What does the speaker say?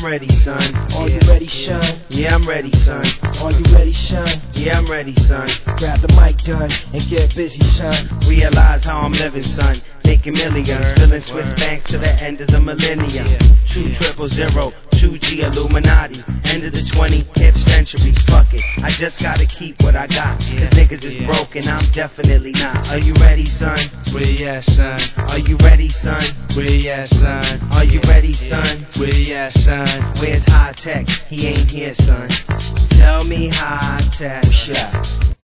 I'm ready, son. Are you ready, Sean? Yeah, I'm ready, son. Are you ready, Sean? Yeah, I'm ready, son. Grab the mic, done, and get busy, son. Realize how I'm living, son. Making millions, filling Swiss banks to the end of the millennium. 200, 2G Illuminati. End of the 20th century, fuck it. I just gotta keep what I got. Cause niggas is broken, I'm definitely not. Are you ready, son? Where you at, son? Are you ready, son? Where you at, son? Are you ready, son? Where you at, son? Where's high tech?